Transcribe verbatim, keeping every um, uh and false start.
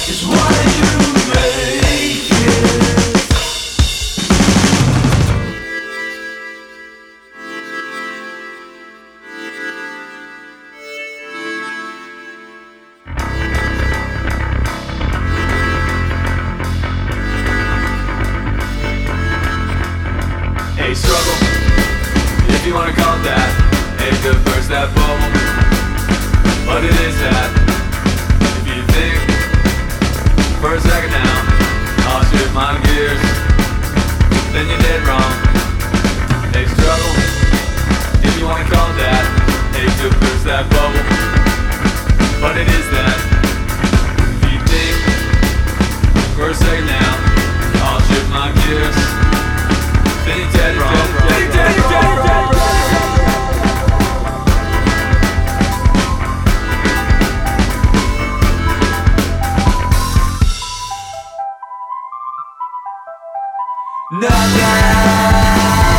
is why you make it. A struggle, if you wanna call it that. A to burst that bubble, but it is that. If you think for a second now, I'll shift my gears, then you're dead wrong. A struggle, if you wanna call it that. A to burst that bubble, but it is that. If you think for a second now, I'll shift my gears, then you're dead wrong. Then you're dead wrong. Nothing